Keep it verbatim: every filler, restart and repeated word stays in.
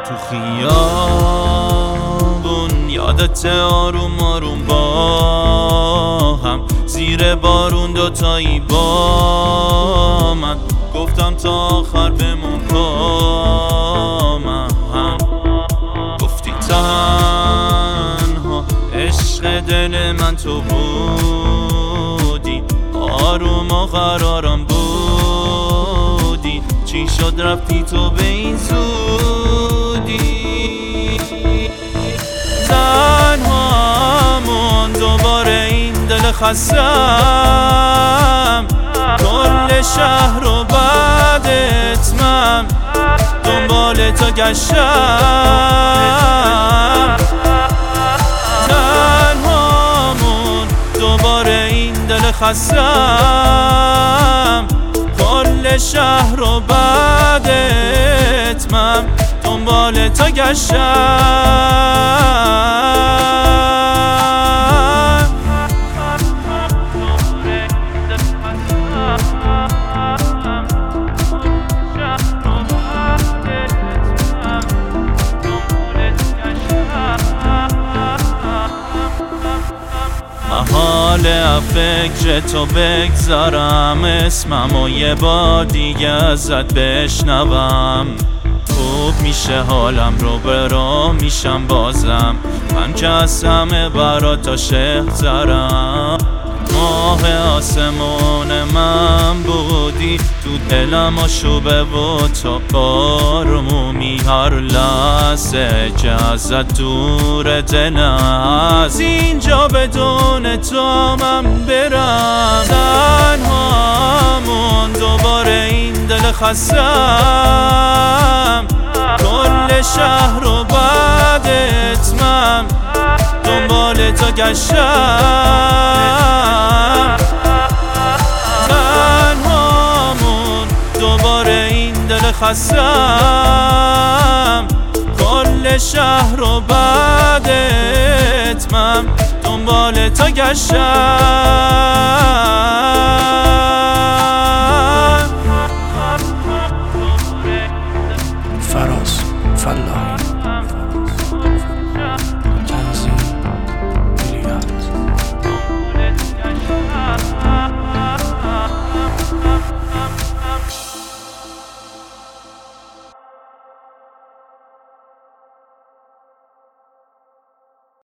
تو خیابون یادت آروم آروم با هم زیر بارون دوتایی با من گفتم تا آخر بمون با من. گفتی تنها عشق دل من تو بودی، آروم و قرارم بودی، چی شد رفتی تو به این زودی؟ تنهامون دوباره این دل خستم، کل شهر رو بعدت من دنبال تو گشتم. تنهامون دوباره این دل خستم، کل شهر رو بعدت من دنبال تو گشتم. محاله فکر تو بگذارم اسمم و یه بار دیگه ازت بشنوم. خوب میشه حالم رو برام میشم بازم، من که از همه برات عاشق ترم. ماه آسمون من بودی، تو دلم آشوبه و تو بارمومی، هر لحظه که ازت دور دلم از اینجا بدون تو من برم. تنهامون دوباره این دل خستم، کل شهر رو بعدت من دنبال تو گشتم. تنهامون دوباره این دل خستم، کل شهر رو بعدت من دنبال تو گشتم. فراز فلاحی